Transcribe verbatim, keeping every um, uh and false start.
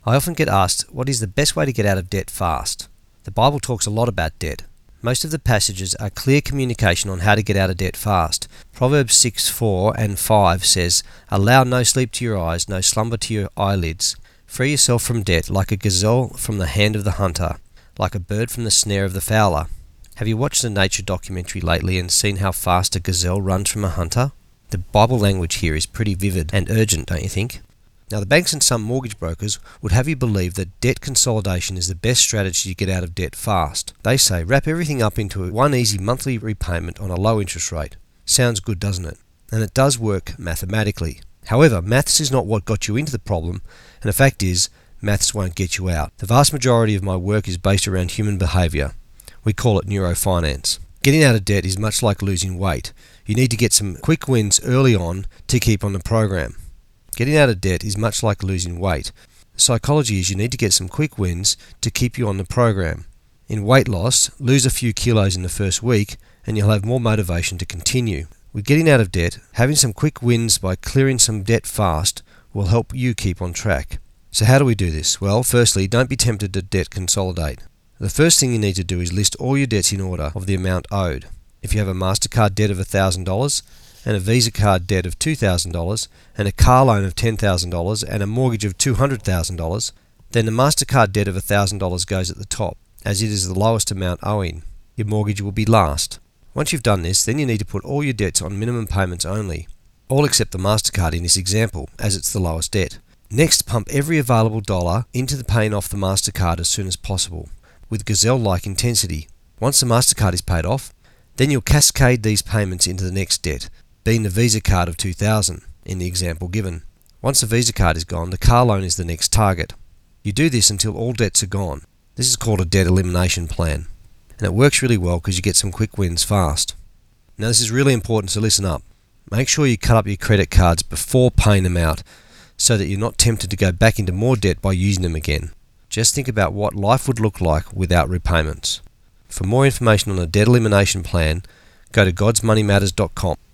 I often get asked, what is the best way to get out of debt fast? The Bible talks a lot about debt. Most of the passages are clear communication on how to get out of debt fast. Proverbs six, four and five says, "Allow no sleep to your eyes, no slumber to your eyelids. Free yourself from debt like a gazelle from the hand of the hunter, like a bird from the snare of the fowler." Have you watched a nature documentary lately and seen how fast a gazelle runs from a hunter? The Bible language here is pretty vivid and urgent, don't you think? Now, the banks and some mortgage brokers would have you believe that debt consolidation is the best strategy to get out of debt fast. They say wrap everything up into one easy monthly repayment on a low interest rate. Sounds good, doesn't it? And it does work mathematically. However, maths is not what got you into the problem, and the fact is, maths won't get you out. The vast majority of my work is based around human behaviour. We call it neurofinance. Getting out of debt is much like losing weight. You need to get some quick wins early on to keep on the program. Getting out of debt is much like losing weight. Psychology is you need to get some quick wins to keep you on the program. In weight loss, lose a few kilos in the first week and you'll have more motivation to continue. With getting out of debt, having some quick wins by clearing some debt fast will help you keep on track. So how do we do this? Well, firstly, don't be tempted to debt consolidate. The first thing you need to do is list all your debts in order of the amount owed. If you have a MasterCard debt of one thousand dollars, and a Visa card debt of two thousand dollars, and a car loan of ten thousand dollars, and a mortgage of two hundred thousand dollars, then the MasterCard debt of one thousand dollars goes at the top, as it is the lowest amount owing. Your mortgage will be last. Once you've done this, then you need to put all your debts on minimum payments only, all except the MasterCard in this example, as it's the lowest debt. Next, pump every available dollar into the paying off the MasterCard as soon as possible, with gazelle-like intensity. Once the MasterCard is paid off, then you'll cascade these payments into the next debt, being the Visa card of two thousand dollars in the example given. Once the Visa card is gone, the car loan is the next target. You do this until all debts are gone. This is called a debt elimination plan, and it works really well because you get some quick wins fast. Now, this is really important, so listen up. Make sure you cut up your credit cards before paying them out so that you're not tempted to go back into more debt by using them again. Just think about what life would look like without repayments. For more information on a debt elimination plan, go to gods money matters dot com.